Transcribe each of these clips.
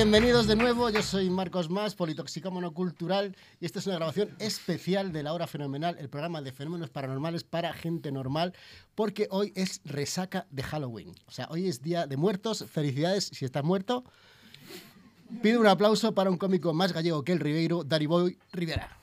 Bienvenidos de nuevo, yo soy Marcos Mas, politoxicómano cultural, y esta es una grabación especial de La Hora Fenomenal, el programa de fenómenos paranormales para gente normal, porque hoy es resaca de Halloween. O sea, hoy es Día de Muertos. Felicidades si estás muerto. Pido un aplauso para un cómico más gallego que el Ribeiro, Danny Boy Rivera.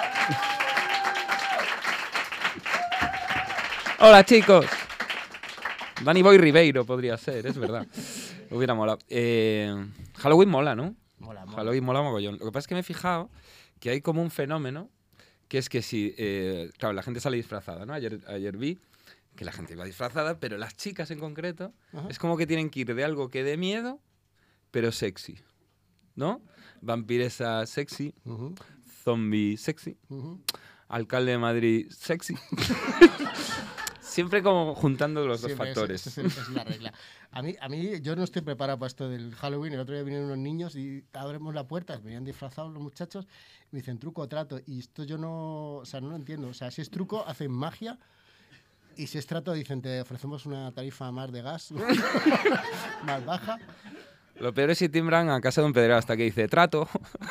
Hola, chicos. Danny Boy Ribeiro podría ser, es verdad. Hubiera molado. Halloween mola, ¿no? Mola. Halloween mola mogollón. Lo que pasa es que me he fijado que hay como un fenómeno que es que si... claro, la gente sale disfrazada, ¿no? Ayer vi que la gente iba disfrazada, pero las chicas en concreto es como que tienen que ir de algo que dé miedo, pero sexy, ¿no? Vampiresa sexy, zombie sexy, alcalde de Madrid sexy. Siempre como juntando los dos factores. Es la regla. A mí, yo no estoy preparado para esto del Halloween. El otro día vinieron unos niños y abrimos la puerta, venían disfrazados los muchachos, me dicen truco o trato. Y esto yo no lo entiendo. O sea, si es truco, hacen magia. Y si es trato, dicen, te ofrecemos una tarifa más de gas, más baja. Lo peor es si timbran a casa de un pederasta que dice, trato.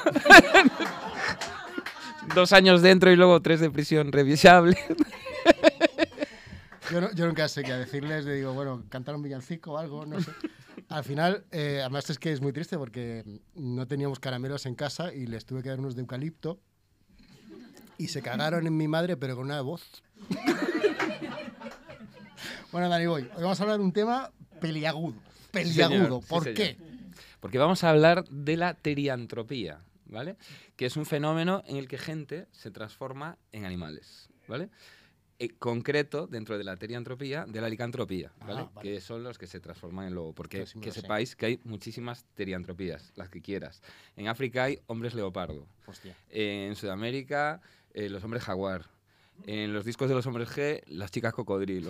2 años dentro y luego 3 de prisión revisable. Yo nunca sé qué decirles. Le digo, bueno, cantar un villancico o algo, no sé. Al final, además es que es muy triste porque no teníamos caramelos en casa y les tuve que dar unos de eucalipto y se cagaron en mi madre, pero con una voz. Bueno, Danny Boy, hoy vamos a hablar de un tema peliagudo. Peliagudo. Sí, ¿Por qué? Porque vamos a hablar de la teriantropía, ¿vale? Que es un fenómeno en el que gente se transforma en animales, ¿vale? Concreto, dentro de la teriantropía, de la licantropía, ¿vale? Vale. Que son los que se transforman en lobo. Porque Pues sí que sepáis que hay muchísimas teriantropías, las que quieras. En África hay hombres leopardo. Hostia. En Sudamérica, los hombres jaguar. En los discos de los hombres G, las chicas cocodrilo.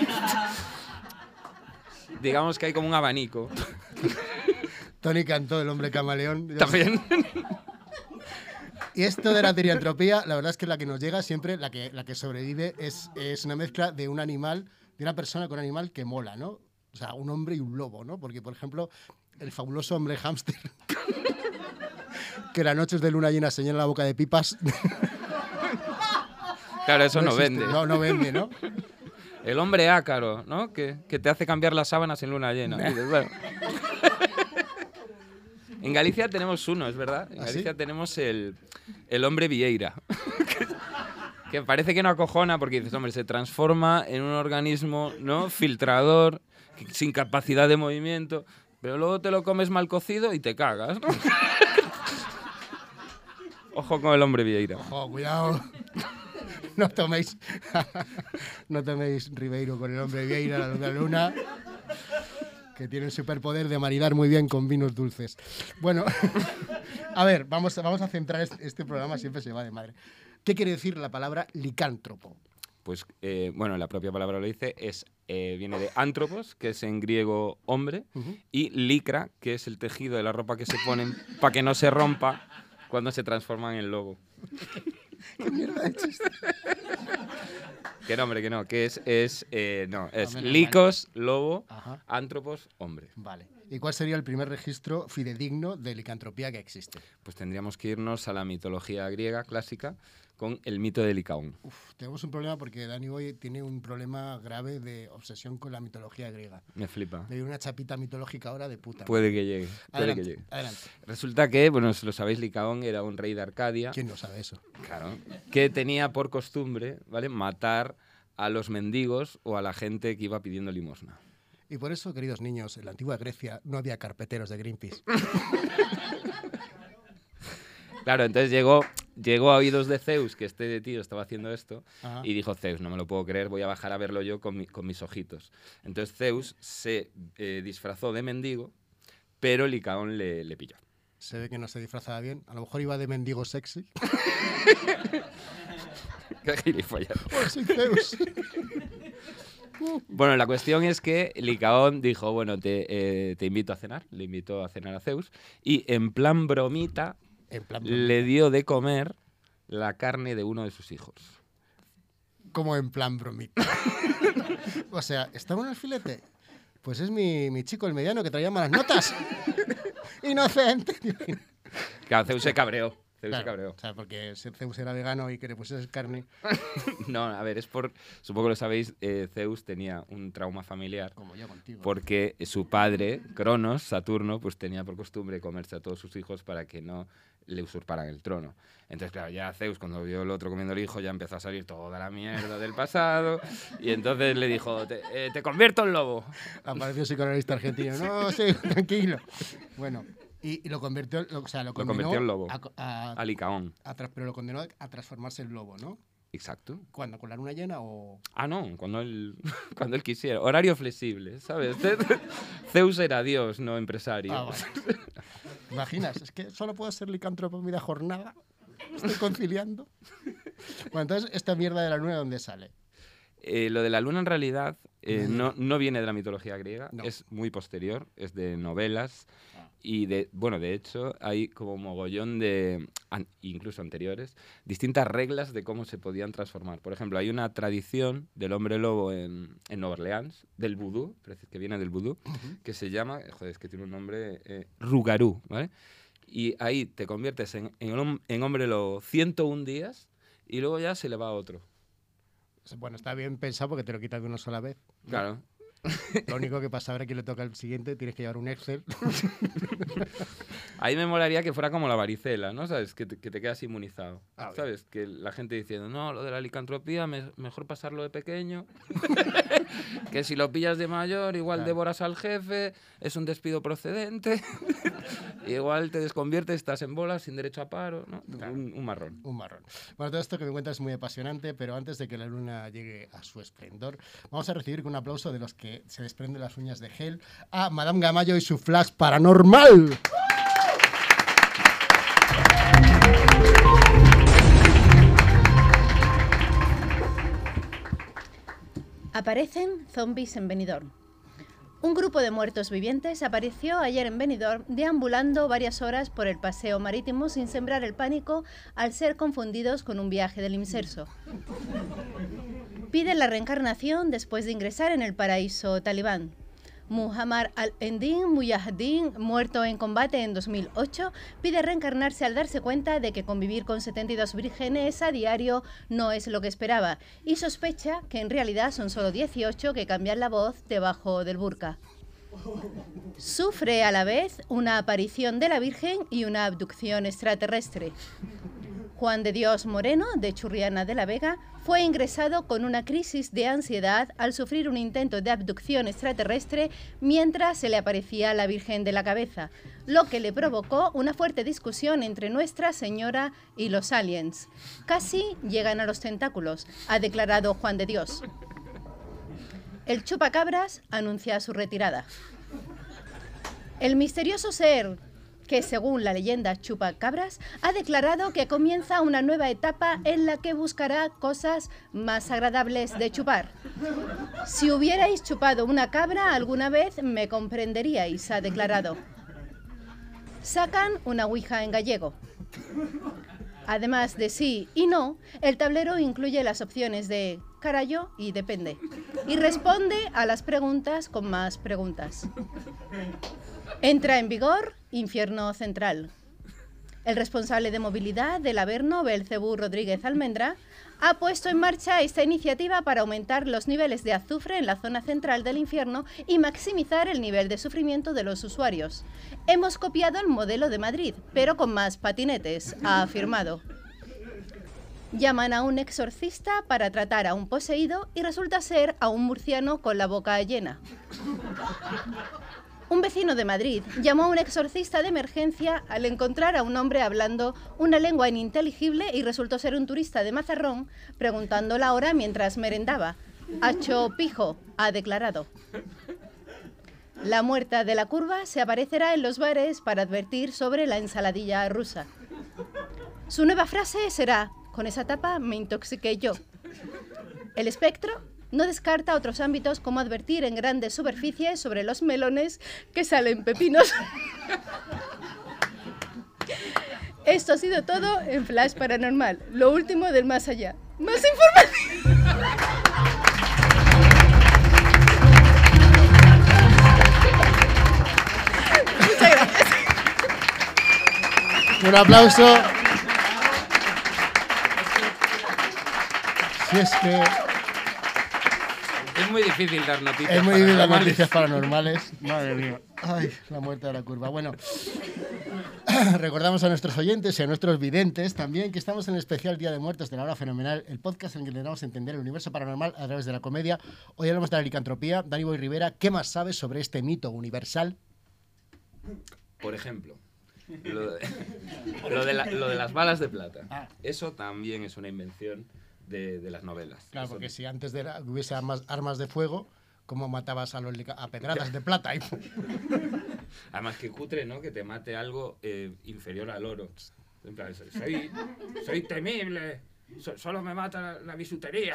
Digamos que hay como un abanico. Tony Cantó, el hombre camaleón. También. Y esto de la teriantropía, la verdad es que la que nos llega siempre, la que sobrevive, es una mezcla de un animal, de una persona con un animal que mola, ¿no? O sea, un hombre y un lobo, ¿no? Porque, por ejemplo, el fabuloso hombre hámster, que las noches de luna llena se llena la boca de pipas. Claro, eso no existe. vende. No vende, ¿no? El hombre ácaro, ¿no? Que te hace cambiar las sábanas en luna llena. Dices, bueno. En Galicia tenemos uno, es verdad. En Galicia tenemos el hombre Vieira. Que parece que no acojona porque dices, hombre, se transforma en un organismo, ¿no? Filtrador, sin capacidad de movimiento, pero luego te lo comes mal cocido y te cagas, ¿no? Ojo con el hombre Vieira. Ojo, cuidado. No toméis Ribeiro con el hombre Vieira, la luz de la luna, que tiene el superpoder de maridar muy bien con vinos dulces. Bueno, a ver, vamos a centrar este programa, siempre se va de madre. ¿Qué quiere decir la palabra licántropo? Pues, bueno, la propia palabra lo dice, viene de antropos, que es en griego hombre, y licra, que es el tejido de la ropa que se ponen para que no se rompa cuando se transforman en lobo. ¿Qué mierda de chiste? Que no, hombre, que no, que es licos, lobo, Ajá. antropos, hombre. Vale. ¿Y cuál sería el primer registro fidedigno de licantropía que existe? Pues tendríamos que irnos a la mitología griega clásica con el mito de Licaón. Tenemos un problema porque Danny Boy tiene un problema grave de obsesión con la mitología griega. Me flipa. Le doy una chapita mitológica ahora de puta. Puede que llegue. Adelante. Resulta que, bueno, si lo sabéis, Licaón era un rey de Arcadia. ¿Quién no sabe eso? Claro. Que tenía por costumbre, ¿vale?, matar a los mendigos o a la gente que iba pidiendo limosna. Y por eso, queridos niños, en la antigua Grecia no había carpeteros de Greenpeace. Claro, entonces llegó a oídos de Zeus que este tío estaba haciendo esto. Ajá. Y dijo, Zeus, no me lo puedo creer, voy a bajar a verlo yo con mis ojitos. Entonces Zeus se disfrazó de mendigo, pero Licaón le pilló. Se ve que no se disfrazaba bien. A lo mejor iba de mendigo sexy. Qué gilipollas. ¡Oh, soy Zeus! Bueno, la cuestión es que Licaón dijo, bueno, te invito a cenar. Le invitó a cenar a Zeus. Y en plan bromita, le dio de comer la carne de uno de sus hijos. Como en plan bromita. O sea, ¿estamos en el filete? Pues es mi chico, el mediano, que traía malas notas. inocente. Claro, Zeus se cabreó. Claro, o sea, porque Zeus era vegano y que le pusieses carne. No, a ver, supongo que lo sabéis, Zeus tenía un trauma familiar. Como yo contigo. Porque su padre, Cronos, Saturno, pues tenía por costumbre comerse a todos sus hijos para que no le usurparan el trono. Entonces, claro, ya Zeus, cuando vio el otro comiendo el hijo, ya empezó a salir toda la mierda del pasado. Y entonces le dijo, te convierto en lobo. Apareció psicoanalista argentino. No, sí, tranquilo. Bueno... Y lo convirtió, lo condenó en lobo. A Licaón. Pero lo condenó a transformarse en lobo, ¿no? Exacto. ¿Cuándo? ¿Con la luna llena o...? Ah, no, cuando él quisiera. Horario flexible, ¿sabes? Zeus era Dios, no empresario. Ah, vale. ¿Imaginas? Es que solo puedo ser licántropo en media jornada. Estoy conciliando. Bueno, entonces, ¿esta mierda de la luna dónde sale? Lo de la luna en realidad no viene de la mitología griega, no. Es muy posterior, es de novelas. Y de hecho, hay como mogollón de, incluso anteriores, distintas reglas de cómo se podían transformar. Por ejemplo, hay una tradición del hombre lobo en Nueva Orleans, del vudú, que viene del vudú, que se llama, es que tiene un nombre, Rougarou, ¿vale? Y ahí te conviertes en hombre lobo 101 días y luego ya se le va a otro. Bueno, está bien pensado porque te lo quitas de una sola vez. Claro. Lo único que pasa ahora es que le toca al siguiente, tienes que llevar un Excel. Ahí me molaría que fuera como la varicela, ¿no? ¿Sabes? Que te quedas inmunizado. ¿Sabes? Que la gente diciendo, no, lo de la licantropía, mejor pasarlo de pequeño. Que si lo pillas de mayor, igual devoras al jefe, es un despido procedente. Igual te desconviertes, estás en bolas, sin derecho a paro, ¿no? Claro. Un marrón. Un marrón. Bueno, todo esto que me cuentas es muy apasionante, pero antes de que la luna llegue a su esplendor, vamos a recibir con un aplauso de los que se desprenden las uñas de gel a Madame Gamayo y su flash paranormal. Aparecen zombies en Benidorm. Un grupo de muertos vivientes apareció ayer en Benidorm deambulando varias horas por el paseo marítimo sin sembrar el pánico al ser confundidos con un viaje del inserso. Piden la reencarnación después de ingresar en el paraíso talibán. Muhammad al-Endin Mujahideen, muerto en combate en 2008, pide reencarnarse al darse cuenta de que convivir con 72 vírgenes a diario no es lo que esperaba y sospecha que en realidad son solo 18 que cambian la voz debajo del burka. Sufre a la vez una aparición de la Virgen y una abducción extraterrestre. Juan de Dios Moreno, de Churriana de la Vega, fue ingresado con una crisis de ansiedad al sufrir un intento de abducción extraterrestre mientras se le aparecía la Virgen de la cabeza, lo que le provocó una fuerte discusión entre Nuestra Señora y los aliens. Casi llegan a los tentáculos, ha declarado Juan de Dios. El chupacabras anuncia su retirada. El misterioso ser que según la leyenda chupacabras, ha declarado que comienza una nueva etapa en la que buscará cosas más agradables de chupar. Si hubierais chupado una cabra alguna vez, me comprenderíais, ha declarado. Sacan una ouija en gallego. Además de sí y no, el tablero incluye las opciones de carallo y depende, y responde a las preguntas con más preguntas. Entra en vigor Infierno Central. El responsable de movilidad del Averno, Belcebú Rodríguez Almendra, ha puesto en marcha esta iniciativa para aumentar los niveles de azufre en la zona central del infierno y maximizar el nivel de sufrimiento de los usuarios. Hemos copiado el modelo de Madrid, pero con más patinetes, ha afirmado. Llaman a un exorcista para tratar a un poseído y resulta ser a un murciano con la boca llena. Un vecino de Madrid llamó a un exorcista de emergencia al encontrar a un hombre hablando una lengua ininteligible y resultó ser un turista de Mazarrón preguntando la hora mientras merendaba. Hacho pijo, ha declarado. La muerta de la curva se aparecerá en los bares para advertir sobre la ensaladilla rusa. Su nueva frase será: con esa tapa me intoxiqué yo. El espectro no descarta otros ámbitos como advertir en grandes superficies sobre los melones que salen pepinos. Esto ha sido todo en Flash Paranormal, lo último del más allá. ¡Más información! Muchas gracias. Un aplauso. Si es que Es muy difícil dar noticias. es muy difícil las paranormales. noticias paranormales. Madre mía. Ay, la muerte de la curva. Bueno, recordamos a nuestros oyentes y a nuestros videntes también que estamos en el especial Día de Muertos de la Hora Fenomenal, el podcast en el que intentamos entender el universo paranormal a través de la comedia. Hoy hablamos de la licantropía. Dani Boy Rivera, ¿qué más sabes sobre este mito universal? Por ejemplo, lo de las balas de plata. Ah. Eso también es una invención de las novelas. Claro, Eso- porque si antes de que hubiese armas de fuego, ¿cómo matabas a a pedradas de plata? Además, que cutre, ¿no? Que te mate algo inferior al oro. En plan, soy temible. Solo me mata la bisutería.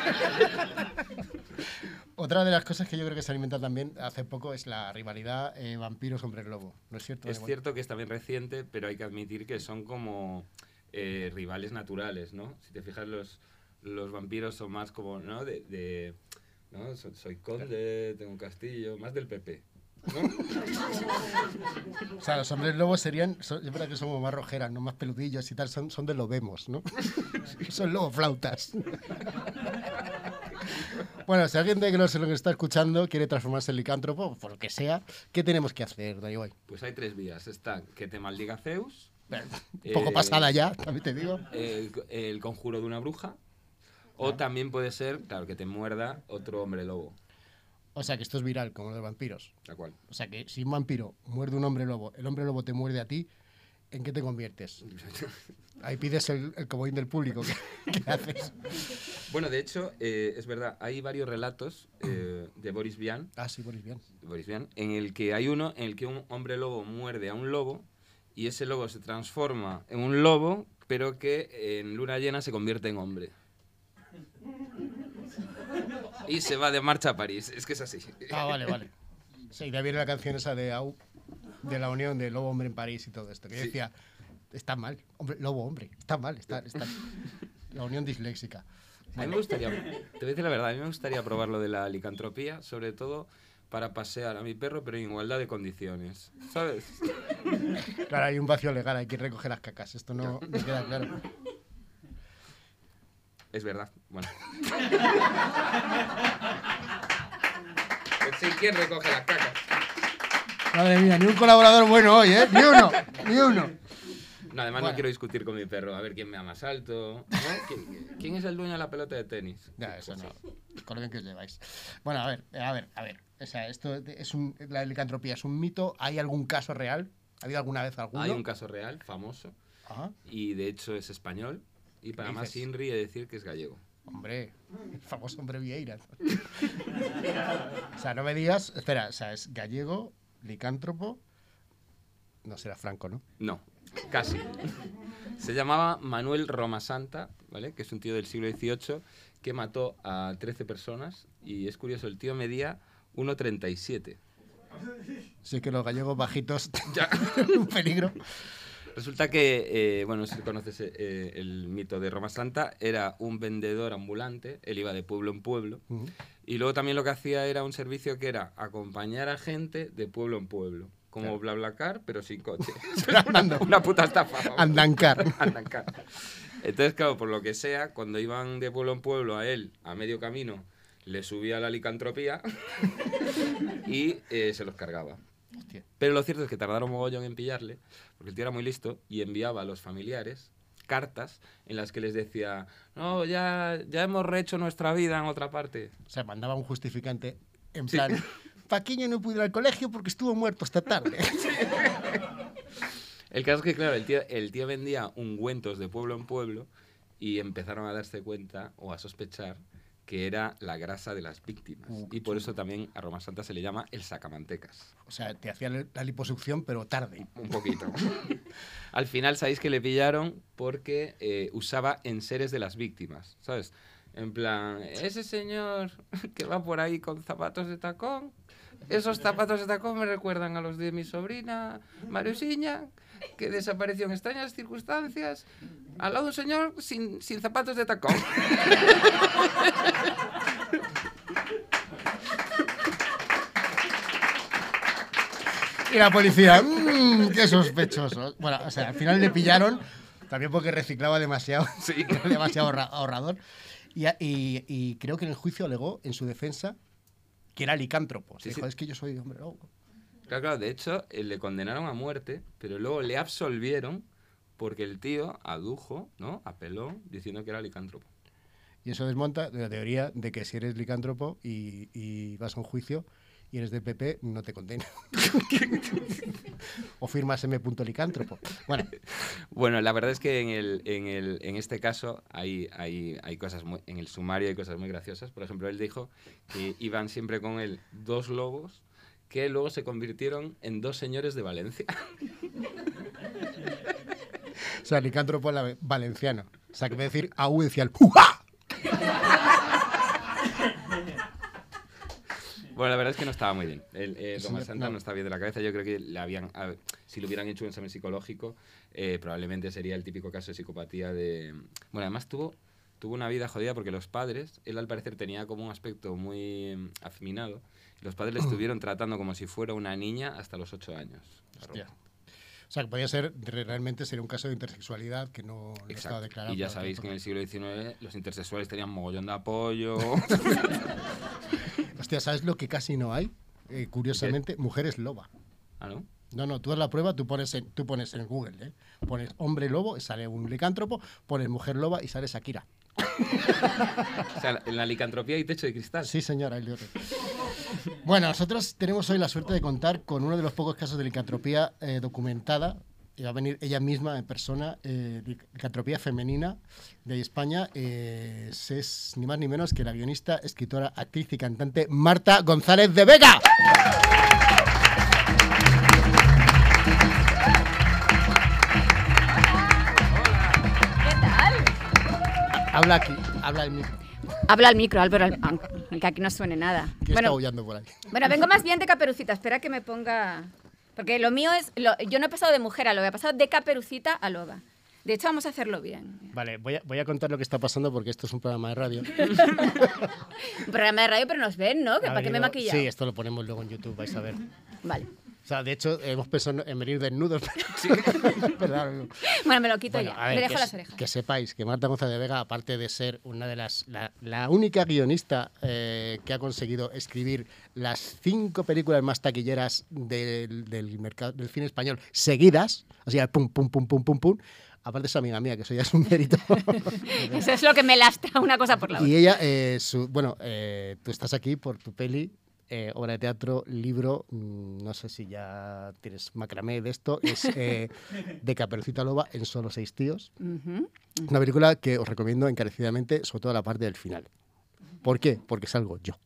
Otra de las cosas que yo creo que se alimenta también hace poco es la rivalidad vampiros-hombres-lobo. ¿No es cierto? Es cierto que es también reciente, pero hay que admitir que son como rivales naturales, ¿no? Si te fijas, los vampiros son más como, ¿no? ¿no? Soy conde, tengo un castillo, más del PP, ¿no? O sea, los hombres lobos serían, es verdad que son como más rojeras, no más peludillos y tal, son de lobemos, ¿no? Son lobo flautas. Bueno, si alguien de que se lo que está escuchando quiere transformarse en licántropo, por lo que sea, ¿qué tenemos que hacer, Dani Boy? Pues hay tres vías. Está que te maldiga Zeus, Un poco pasada ya, también te digo. el conjuro de una bruja, o también puede ser, claro, que te muerda otro hombre lobo. O sea, que esto es viral, como los vampiros. Tal cual. O sea, que si un vampiro muerde un hombre lobo, el hombre lobo te muerde a ti, ¿en qué te conviertes? Ahí pides el comodín del público. ¿Qué haces? Bueno, de hecho, es verdad, hay varios relatos de Boris Vian, Ah, sí, Boris Vian. en el que hay uno en el que un hombre lobo muerde a un lobo y ese lobo se transforma en un lobo, pero que en luna llena se convierte en hombre. Y se va de marcha a París. Es que es así. Ah, vale. Sí, de ahí viene la canción esa de la unión de lobo hombre en París y todo esto. Que Sí. decía, está mal, lobo hombre, está mal, está la unión disléxica. A mí me gustaría, te voy a decir la verdad, a mí me gustaría probar lo de la licantropía, sobre todo para pasear a mi perro, pero en igualdad de condiciones, ¿sabes? Claro, hay un vacío legal, hay que recoger las cacas. Esto no queda claro. Es verdad, bueno. Pues sí, ¿quién recoge las cacas? Madre mía, ni un colaborador bueno hoy, ¿eh? Ni uno. No, además Bueno. no quiero discutir con mi perro, a ver quién me da más alto, ¿no? ¿Quién es el dueño de la pelota de tenis? Ya, eso no. Con lo bien que os lleváis. Bueno, a ver. O sea, esto es la licantropía es un mito. ¿Hay algún caso real? ¿Ha habido alguna vez alguno? Hay un caso real, famoso, Ajá. y de hecho es español, y para más dices? Inri he de decir que es gallego. Hombre, el famoso hombre Vieira. O sea, no me digas... Espera, o sea, es gallego, licántropo... No será Franco, ¿no? No, casi. Se llamaba Manuel Romasanta, ¿vale? Que es un tío del siglo XVIII que mató a 13 personas y es curioso, el tío medía 1,37. Sí, que los gallegos bajitos... Ya. un peligro. Resulta que, bueno, si conoces el mito de Romasanta, era un vendedor ambulante, él iba de pueblo en pueblo, y luego también lo que hacía era un servicio que era acompañar a gente de pueblo en pueblo, como Claro. BlaBlaCar, pero sin coche. Andando. Una puta estafa. vamos. Andancar. Andancar. Entonces, claro, por lo que sea, cuando iban de pueblo en pueblo a él, a medio camino, le subía la licantropía y se los cargaba. Hostia. Pero lo cierto es que tardaron mogollón en pillarle, porque el tío era muy listo y enviaba a los familiares cartas en las que les decía, no, ya hemos rehecho nuestra vida en otra parte. O sea, mandaba un justificante en Sí. plan... Paquiño no pudo ir al colegio porque estuvo muerto esta tarde. El caso es que, claro, el tío vendía ungüentos de pueblo en pueblo y empezaron a darse cuenta o a sospechar que era la grasa de las víctimas. Y por eso también a Romasanta se le llama el sacamantecas. O sea, te hacía la liposucción, pero tarde. Un poquito. Al final, sabéis que le pillaron porque usaba enseres de las víctimas, ¿sabes? En plan, ese señor que va por ahí con zapatos de tacón, esos zapatos de tacón me recuerdan a los de mi sobrina Mariusiña, que desapareció en extrañas circunstancias al lado de un señor sin zapatos de tacón. Y la policía, qué sospechoso. Bueno, o sea, al final le pillaron, también porque reciclaba demasiado, Sí. demasiado ahorrador. Y creo que en el juicio alegó en su defensa que era licántropo. Sí, Dijo, sí. es que yo soy hombre lobo. Claro, de hecho, le condenaron a muerte, pero luego le absolvieron porque el tío adujo, ¿no? Apeló diciendo que era licántropo. Y eso desmonta la teoría de que si eres licántropo y vas a un juicio y eres del PP, no te condenan. O firmas M. licántropo. Bueno, Bueno, la verdad es que en este caso hay cosas en el sumario hay cosas muy graciosas. Por ejemplo, él dijo que iban siempre con él 2 lobos que luego se convirtieron en 2 señores de Valencia. o sea, licántropo valenciano. O sea, que me decir AU decía el ¡Uja! Bueno, la verdad es que no estaba muy bien. Tomás no, Santa no. no está bien de la cabeza. Yo creo que si le hubieran hecho un examen psicológico, probablemente sería el típico caso de psicopatía de... Bueno, además tuvo una vida jodida porque los padres, él al parecer tenía como un aspecto muy afeminado, y los padres le estuvieron tratando como si fuera una niña hasta los 8 años. Hostia. O sea, que podía ser, realmente sería un caso de intersexualidad que no estaba Exacto. declarado. Y ya por- sabéis que en el siglo XIX los intersexuales tenían mogollón de apoyo. Hostia, ¿sabes lo que casi no hay? Curiosamente, mujeres loba. ¿Ah, no? No, tú haz la prueba, tú pones en Google, ¿eh? Pones hombre lobo y sale un licántropo, pones mujer loba y sale Shakira. O sea, en la licantropía hay techo de cristal. Sí, señora. Bueno, nosotros tenemos hoy la suerte de contar con uno de los pocos casos de licantropía documentada. Y va a venir ella misma en persona, licantropía femenina de España. Es ni más ni menos que la guionista, escritora, actriz y cantante Marta González de Vega. ¿Qué tal? Habla aquí, habla el micro. Habla al micro, Álvaro, aunque aquí no suene nada. ¿Qué está aullando por ahí? Bueno, vengo más bien de Caperucita. Espera que me ponga... Porque lo mío es... yo no he pasado de mujer a loba, he pasado de Caperucita a loba. De hecho, vamos a hacerlo bien. Vale, voy a contar lo que está pasando porque esto es un programa de radio. Un programa de radio, pero nos ven, ¿no? ¿Para qué me he maquillado? Sí, esto lo ponemos luego en YouTube, vais a ver. Vale. O sea, de hecho, hemos pensado en venir desnudos. Pero, Bueno, me lo quito bueno, ya. a ver, Me dejo que, las orejas. que sepáis que Marta González de Vega, aparte de ser una de la única guionista que ha conseguido escribir las 5 películas más taquilleras del mercado del cine español seguidas, así pum, pum, pum, pum, pum, pum. Aparte es amiga mía, que eso ya es un mérito. Eso es lo que me lastra una cosa por la otra. Y ella, tú estás aquí por tu peli, obra de teatro, libro, no sé si ya tienes macramé de esto, es de Caperucita Loba en solo 6 tíos. Ujú. Una película que os recomiendo encarecidamente, sobre todo la parte del final. ¿Por qué? Porque salgo yo.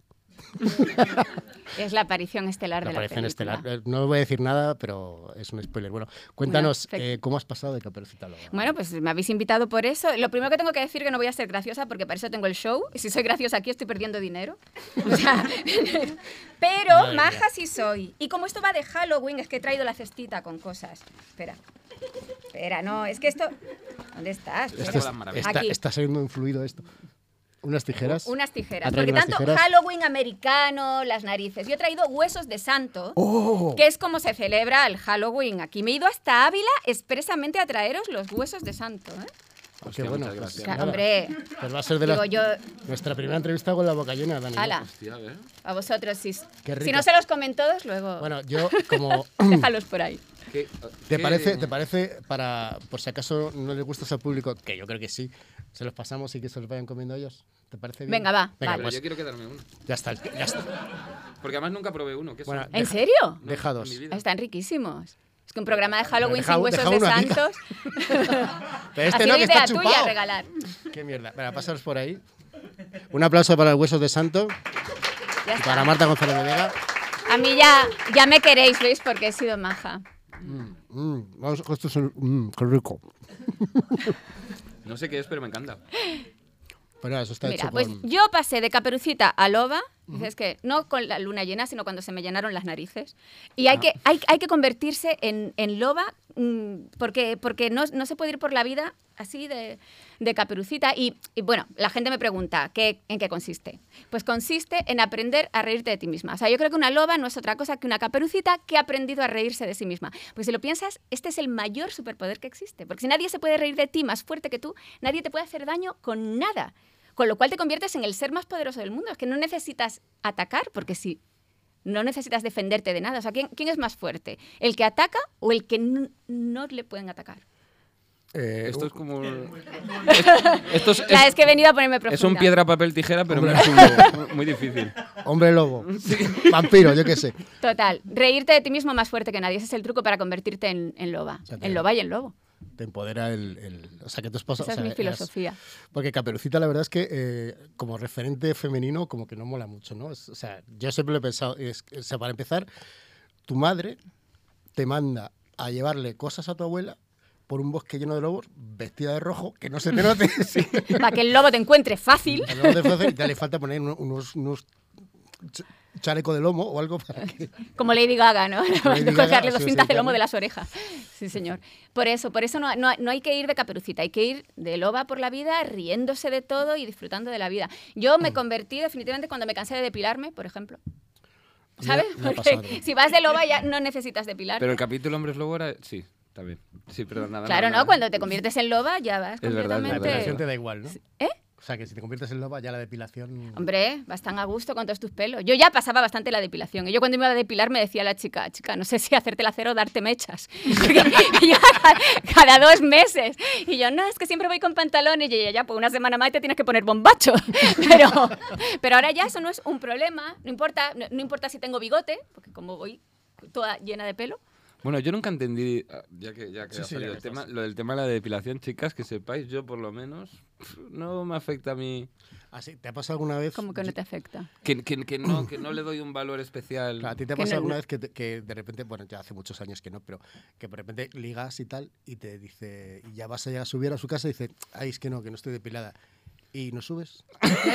Es la aparición estelar La de la aparición película. estelar. No voy a decir nada, pero es un spoiler. Bueno, cuéntanos perfecto. cómo has pasado de Caperucita Loba. Bueno, pues me habéis invitado por eso. Lo primero que tengo que decir es que no voy a ser graciosa porque para eso tengo el show. Y si soy graciosa aquí estoy perdiendo dinero. O sea, pero Madre maja mía. sí soy. Y como esto va de Halloween, es que he traído la cestita con cosas. Espera, no, es que esto... ¿Dónde estás? Esto Espera. es la maravilla. Aquí. Está saliendo un fluido esto. Unas tijeras. Unas ¿Ha tijeras. traído Porque unas tanto tijeras? Halloween americano, las narices. Yo he traído huesos de santo, ¡Oh! que es como se celebra el Halloween. Aquí me he ido hasta Ávila expresamente a traeros los huesos de santo. ¿eh? Qué Hostia, bueno. muchas pues gracias. O sea, nada. hombre, Pues va a ser de digo yo, nuestra primera entrevista con la boca llena, Dani. ala, Hostia, a ver. a vosotros. Qué rico. Si no se los comen todos, luego Bueno, yo como... déjalos por ahí. ¿Te parece, para por si acaso no les gustas al público, que yo creo que sí, se los pasamos y que se los vayan comiendo ellos? ¿Te parece bien? Venga, va, Venga, vale. Pero pues yo quiero quedarme uno. ya está. Porque además nunca probé uno. ¿Qué Bueno, son? ¿En Deja- serio? No, deja en dos. mi vida. Están riquísimos. Es que un programa de Halloween Deja- sin huesos deja de uno aquí. santos. Pero ha este sido no, que idea está tuya chupado. regalar. Qué mierda. Venga, pásalos por ahí. Un aplauso para los huesos de santo Ya y está. para Marta González de Vega. A mí ya me queréis, ¿veis? Porque he sido maja. Vamos, esto es qué rico. No sé qué es, pero me encanta. Pero eso está Mira, hecho pues con... yo pasé de Caperucita a Loba Dices que no con la luna llena, sino cuando se me llenaron las narices. Y hay que convertirse en loba porque no se puede ir por la vida así de Caperucita. Y bueno, la gente me pregunta, ¿en qué consiste? Pues consiste en aprender a reírte de ti misma. O sea, yo creo que una loba no es otra cosa que una caperucita que ha aprendido a reírse de sí misma. Pues si lo piensas, este es el mayor superpoder que existe. Porque si nadie se puede reír de ti más fuerte que tú, nadie te puede hacer daño con nada. Con lo cual te conviertes en el ser más poderoso del mundo. Es que no necesitas atacar, porque si no necesitas defenderte de nada. O sea, ¿quién es más fuerte? ¿El que ataca o el que no le pueden atacar? Esto es como... Es que he venido a ponerme profunda. Es un piedra, papel, tijera, pero es un lobo. Muy difícil. Hombre lobo. Sí. Vampiro, yo qué sé. Total. Reírte de ti mismo más fuerte que nadie. Ese es el truco para convertirte en loba. O sea, en loba y en lobo. Te empodera o sea, que tu esposa... Esa es mi filosofía. Porque Caperucita, la verdad es que como referente femenino, como que no mola mucho, ¿no? O sea, yo siempre lo he pensado. O sea, para empezar, tu madre te manda a llevarle cosas a tu abuela por un bosque lleno de lobos, vestida de rojo, que no se te note. Sí. Para que el lobo te encuentre fácil. Y te le falta poner unos chaleco de lomo o algo para que... Como Lady Gaga, ¿no? Colgarle dos cintas de lomo de las orejas. Sí, señor. Por eso no hay que ir de Caperucita, hay que ir de loba por la vida, riéndose de todo y disfrutando de la vida. Yo me convertí definitivamente cuando me cansé de depilarme, por ejemplo. ¿Sabes? Porque si vas de loba ya no necesitas depilar. Pero el capítulo Hombres Lobo era... Sí, está bien. Sí, perdón, nada. Claro, nada. ¿no? Cuando te conviertes en loba ya vas completamente... La depilación te da igual, ¿no? ¿Eh? O sea, que si te conviertes en loba, ya la depilación... Hombre, vas tan a gusto con todos tus pelos. Yo ya pasaba bastante la depilación. Y yo cuando me iba a depilar me decía a la chica, no sé si hacerte la cero o darte mechas. Yo, cada 2 meses. Y yo, no, es que siempre voy con pantalones. Y ella, ya, pues una semana más te tienes que poner bombacho. Pero ahora ya eso no es un problema. No importa si tengo bigote, porque como voy toda llena de pelo. Bueno, yo nunca entendí, ya que ha salido el tema, lo del tema de la depilación, chicas, que sepáis, yo por lo menos no me afecta a mí. ¿Ah, sí? ¿Te ha pasado alguna vez? ¿Cómo que no te afecta? Que no le doy un valor especial. Claro, ¿a ti te ha pasado alguna vez que de repente, bueno, ya hace muchos años que no, pero que de repente ligas y tal y te dice, y ya vas a subir a su casa y dice, ay, es que no estoy depilada? ¿Y no subes?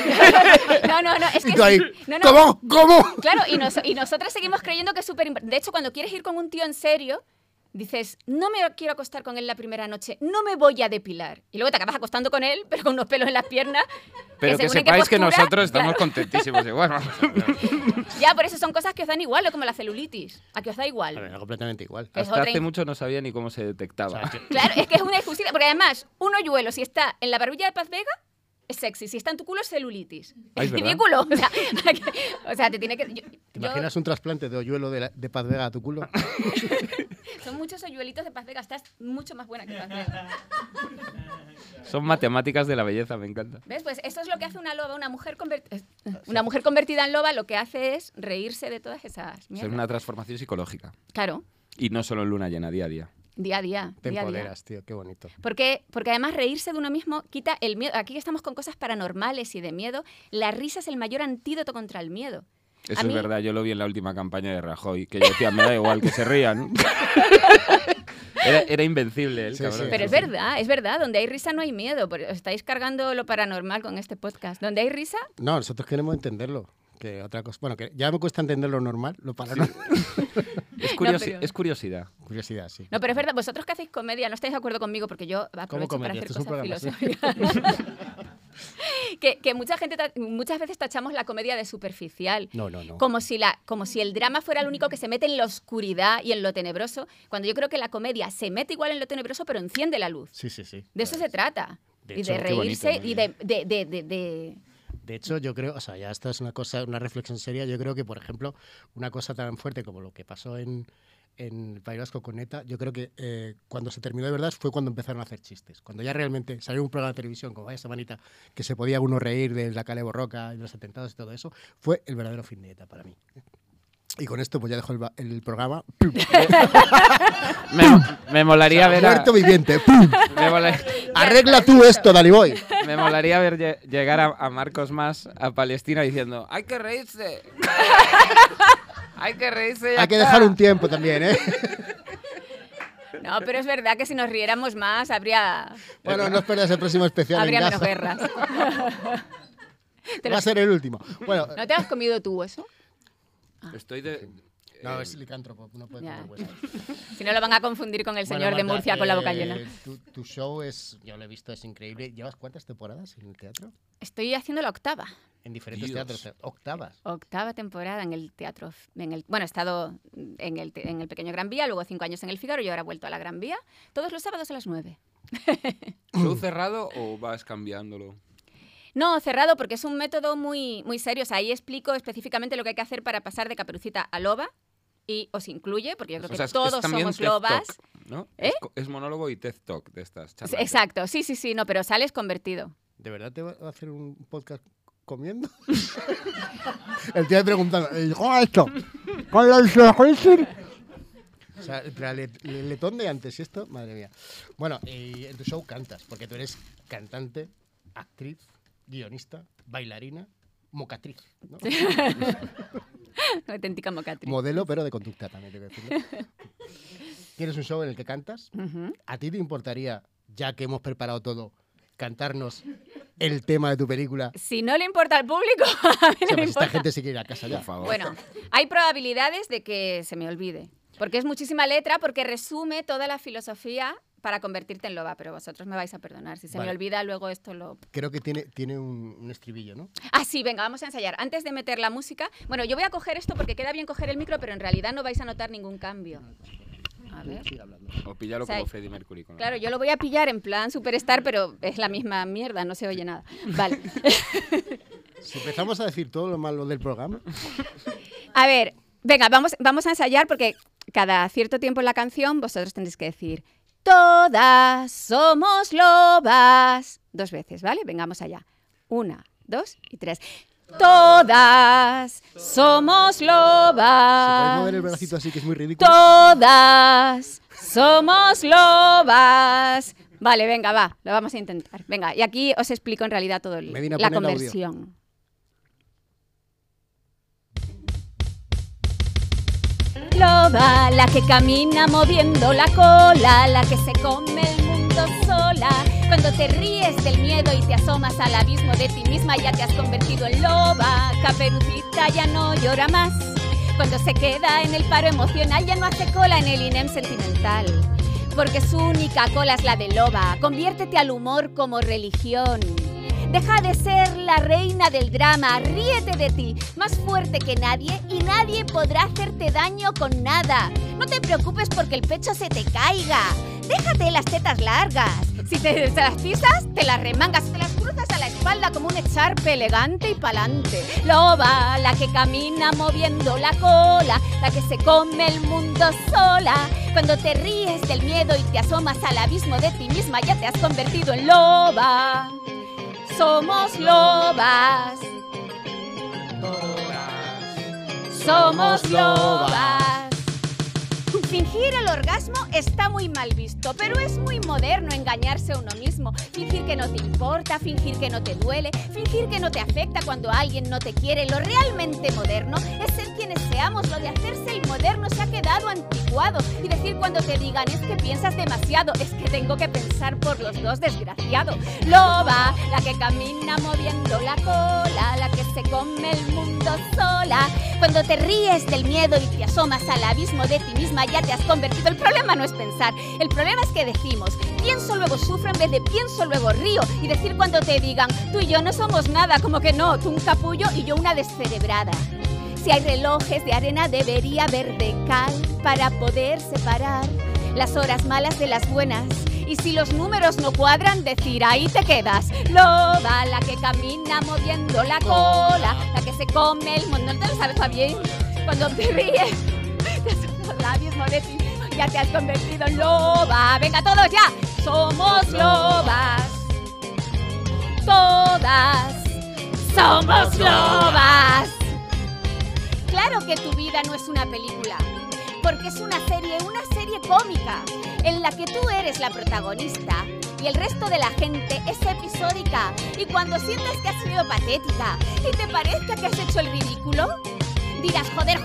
No, es que... ¿Y tú ahí, ¿Cómo? Claro, y nosotras seguimos creyendo que es súper importante. De hecho, cuando quieres ir con un tío en serio, dices, no me quiero acostar con él la primera noche, no me voy a depilar. Y luego te acabas acostando con él, pero con unos pelos en las piernas. Pero que sepáis que nosotros estamos contentísimos igual. Ya, por eso son cosas que os dan igual, como la celulitis. A que os da igual. A ver, completamente igual. Hasta hace mucho no sabía ni cómo se detectaba. O sea, Claro, es que es una discusión. Porque además, un hoyuelo, si está en la barbilla de Paz Vega, es sexy. Si está en tu culo, es celulitis. Es ridículo. O sea, te tiene que... ¿Te imaginas un trasplante de hoyuelo de Paz Vega a tu culo? Son muchos hoyuelitos de Paz Vega. Estás mucho más buena que Paz Vega. Son matemáticas de la belleza, me encanta. ¿Ves? Pues eso es lo que hace una loba. Una mujer convertida en loba lo que hace es reírse de todas esas mierdas. Es una transformación psicológica. Claro. Y no solo en luna llena, día a día. Día a día. Te empoderas, tío, qué bonito. Porque además reírse de uno mismo quita el miedo. Aquí estamos con cosas paranormales y de miedo. La risa es el mayor antídoto contra el miedo. Eso es verdad, yo lo vi en la última campaña de Rajoy, que yo decía, me da igual que se rían. Era invencible el cabrón. Pero es verdad, donde hay risa no hay miedo. Os estáis cargando lo paranormal con este podcast. ¿Donde hay risa? No, nosotros queremos entenderlo. Que otra cosa. Bueno, que ya me cuesta entender lo normal, lo paranormal. Es curiosidad. Curiosidad, sí. No, pero es verdad, vosotros que hacéis comedia, no estáis de acuerdo conmigo porque yo aprovecho para hacer cosas filosóficas. que muchas veces tachamos la comedia de superficial. No. Como si el drama fuera el único que se mete en la oscuridad y en lo tenebroso, cuando yo creo que la comedia se mete igual en lo tenebroso, pero enciende la luz. Sí. De eso se trata. De hecho, y de reírse y de... De hecho, yo creo, o sea, ya esta es una reflexión seria. Yo creo que, por ejemplo, una cosa tan fuerte como lo que pasó en el País Vasco con ETA, yo creo que cuando se terminó de verdad fue cuando empezaron a hacer chistes. Cuando ya realmente salió un programa de televisión, como Vaya Semanita, que se podía uno reír de la Cale Borroca y de los atentados y todo eso, fue el verdadero fin de ETA para mí. Y con esto pues ya dejo el programa. Me molaría ver muerto viviente. Arregla tú esto, Dani Boy. Me molaría ver llegar a Marcos Mas a Palestina diciendo ¡hay que reírse! ¡Hay que reírse! Hay que dejar un tiempo también, ¿eh? No, pero es verdad que si nos riéramos más habría... Bueno, no esperes el próximo especial habría en menos Gaza. guerras. Va a ser el último. Bueno, ¿No te has comido tu hueso? Estoy de... no, es licántropo, no puede Ya. comer hueso. Si no lo van a confundir con el señor de Marta, Murcia con la boca llena. Tu show es, yo lo he visto, es increíble. ¿Llevas cuántas temporadas en el teatro? Estoy haciendo la octava. En diferentes Dios. teatros, octavas. Octava temporada en el teatro. Bueno, he estado en el Pequeño Gran Vía, luego 5 años en el Fígaro y ahora he vuelto a la Gran Vía. Todos los sábados a las 9. ¿Show cerrado o vas cambiándolo? No, cerrado porque es un método muy, muy serio. O sea, ahí explico específicamente lo que hay que hacer para pasar de Caperucita a loba y os incluye, porque yo creo O sea, que todos también somos TED lobas. Talk, ¿no? ¿Eh? Es monólogo y TED Talk de estas charlas. Exacto, sí, no, pero sales convertido. ¿De verdad te va a hacer un podcast comiendo? El tío preguntando, ¿cómo es esto? ¿Con la Schweizer? O sea, el letón de antes y esto, madre mía. Bueno, y en tu show cantas, porque tú eres cantante, actriz, guionista, bailarina, mocatriz, ¿no? Auténtica mocatriz. Modelo, pero de conducta también, tengo que decirlo. Tienes un show en el que cantas. Ujú. ¿A ti te importaría, ya que hemos preparado todo, cantarnos el tema de tu película? Si no le importa al público, a mí O no sea, me pues esta importa. gente se quiere ir a casa ya. Por favor. Bueno, hay probabilidades de que se me olvide, porque es muchísima letra, porque resume toda la filosofía para convertirte en loba, pero vosotros me vais a perdonar. Si se Vale. me olvida, luego esto lo... Creo que tiene un estribillo, ¿no? Ah, sí, venga, vamos a ensayar. Antes de meter la música... Bueno, yo voy a coger esto porque queda bien coger el micro, pero en realidad no vais a notar ningún cambio. A ver... Sigue hablando. O píllalo O sea, como Freddie Mercury. Con la- Claro, yo lo voy a pillar en plan superstar, pero es la misma mierda, no se oye nada. Vale. Si empezamos a decir todo lo malo del programa, A ver, venga, vamos a ensayar porque cada cierto tiempo en la canción vosotros tendréis que decir todas somos lobas. 2 veces, ¿vale? Venga, vamos allá. 1, 2 y 3. Todas somos ¿se puede mover el lobas. bracito así que es muy ridículo? Todas somos lobas. Vale, venga, va, lo vamos a intentar. Venga, y aquí os explico en realidad todo Medina, la pon el audio. conversión. Loba, la que camina moviendo la cola, la que se come el mundo sola. Cuando te ríes del miedo y te asomas al abismo de ti misma, ya te has convertido en loba. Caperucita ya no llora más. Cuando se queda en el paro emocional, ya no hace cola en el INEM sentimental. Porque su única cola es la de loba. Conviértete al humor como religión. Deja de ser la reina del drama, ríete de ti, más fuerte que nadie y nadie podrá hacerte daño con nada. No te preocupes porque el pecho se te caiga, déjate las tetas largas. Si te las pisas, te las remangas, te las cruzas a la espalda como un echarpe elegante y pa'lante. Loba, la que camina moviendo la cola, la que se come el mundo sola. Cuando te ríes del miedo y te asomas al abismo de ti misma, ya te has convertido en loba. Somos lobas. Somos lobas. Fingir el orgasmo está muy mal visto, pero es muy moderno engañarse a uno mismo. Fingir que no te importa, fingir que no te duele, fingir que no te afecta cuando alguien no te quiere. Lo realmente moderno es ser quienes seamos. Lo de hacerse el moderno se ha quedado anticuado. Y decir cuando te digan es que piensas demasiado, es que tengo que pensar por los dos, desgraciado. Loba, la que camina moviendo la cola, la que se come el mundo sola. Cuando te ríes del miedo y te asomas al abismo de ti misma, ya te has convertido. El problema no es pensar, el problema es que decimos pienso luego sufro en vez de pienso luego río. Y decir cuando te digan tú y yo no somos nada, como que no, tú un capullo y yo una descerebrada. Si hay relojes de arena debería haber de cal para poder separar las horas malas de las buenas. Y si los números no cuadran, decir ahí te quedas. Loba, la que camina moviendo la cola, la que se come el mundo. ¿No te lo sabes, Fabián? Cuando te ríes, te asomas los labios de ti, ya te has convertido en loba. Venga, todos ya. Somos lobas. Todas somos lobas. Claro que tu vida no es una película, porque es una serie cómica, en la que tú eres la protagonista y el resto de la gente es episódica. Y cuando sientas que has sido patética y te parezca que has hecho el ridículo, dirás joder,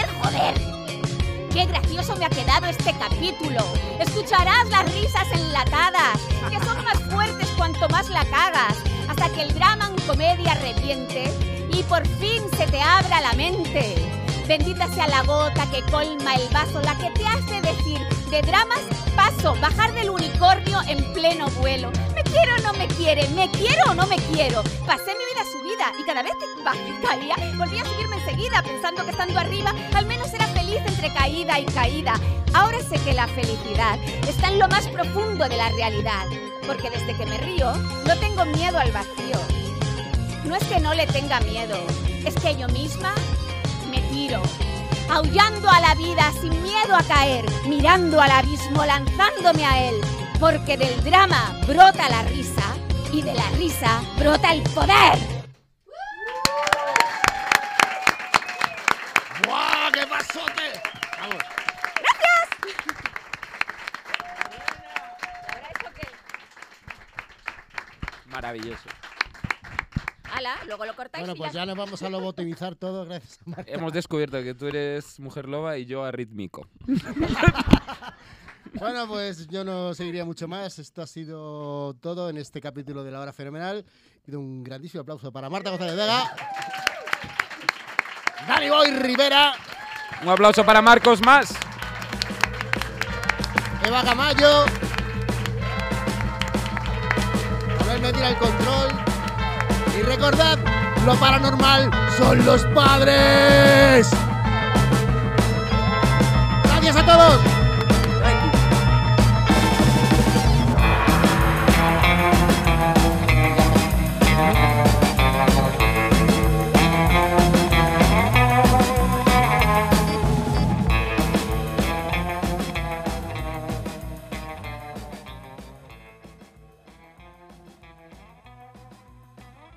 qué gracioso me ha quedado este capítulo. Escucharás las risas enlatadas, que son más fuertes cuanto más la cagas, hasta que el drama comedia reviente y por fin se te abra la mente. Bendita sea la gota que colma el vaso, la que te hace decir de dramas paso, bajar del unicornio en pleno vuelo. ¿Me quiero o no me quiere? ¿Me quiero o no me quiero? Pasé mi vida subida y cada vez que caía volví a subirme enseguida pensando que estando arriba al menos era feliz entre caída y caída. Ahora sé que la felicidad está en lo más profundo de la realidad, porque desde que me río no tengo miedo al vacío. No es que no le tenga miedo, es que yo misma me tiro, aullando a la vida sin miedo a caer, mirando al abismo, lanzándome a él, porque del drama brota la risa y de la risa brota el poder. ¡Guau! ¡Qué pasote! Vamos. Maravilloso. Ala, luego lo cortáis. Bueno, pues ya nos vamos a lobotomizar todo, gracias a Marta. Hemos descubierto que tú eres mujer loba y yo arrítmico. Bueno, pues yo no seguiría mucho más. Esto ha sido todo en este capítulo de La Hora Fenomenal. Pido un grandísimo aplauso para Marta González Vega, Dani Boy Rivera, Un aplauso para Marcos Más. Eva Camayo, Manuel Medina el control. Y recordad, lo paranormal son los padres.